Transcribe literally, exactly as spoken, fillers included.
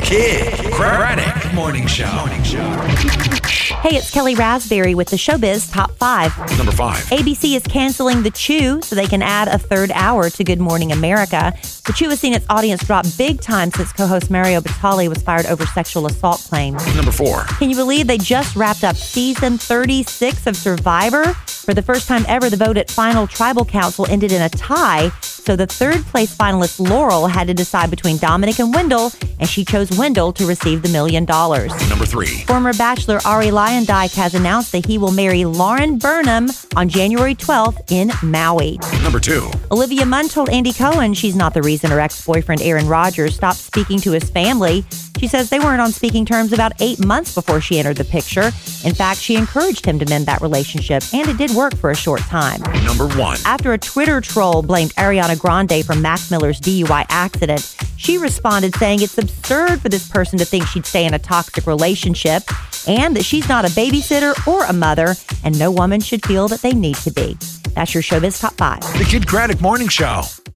Kid Craddock Morning Show. Morning Show. Hey, it's Kelly Raspberry with the Showbiz Top five. Number five. A B C is canceling The Chew so they can add a third hour to Good Morning America. The Chew has seen its audience drop big time since co-host Mario Batali was fired over sexual assault claims. Number four. Can you believe they just wrapped up season thirty-six of Survivor? For the first time ever, the vote at Final Tribal Council ended in a tie. So the third place finalist, Laurel, had to decide between Dominic and Wendell, and she chose Wendell to receive the million dollars. Number three. Former Bachelor Ari Lyondike has announced that he will marry Lauren Burnham on January twelfth in Maui. Number two. Olivia Munn told Andy Cohen she's not the reason her ex-boyfriend Aaron Rodgers stopped speaking to his family. She says they weren't on speaking terms about eight months before she entered the picture. In fact, she encouraged him to mend that relationship, and it did work for a short time. Number one. After a Twitter troll blamed Ariana Grande for Mac Miller's D U I accident, she responded saying it's absurd for this person to think she'd stay in a toxic relationship and that she's not a babysitter or a mother, and no woman should feel that they need to be. That's your Showbiz Top five. The Kid Craddock Morning Show.